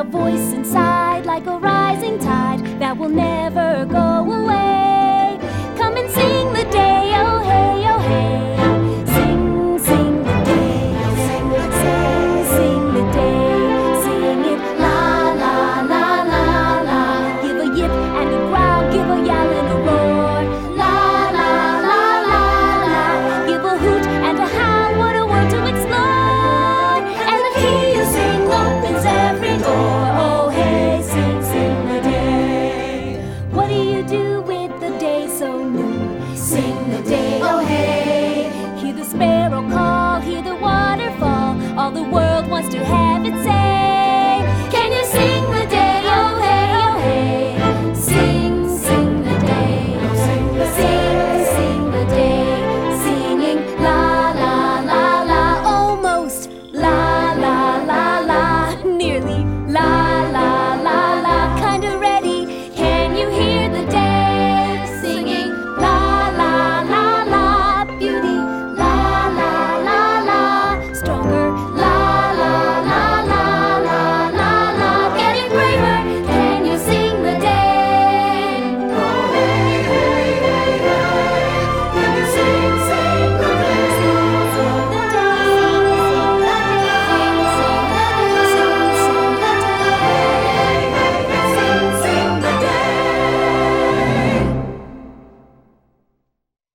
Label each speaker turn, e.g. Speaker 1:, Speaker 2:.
Speaker 1: a voice inside, like a rising tide that will never go away. Come and sing the day, oh hey, oh hey.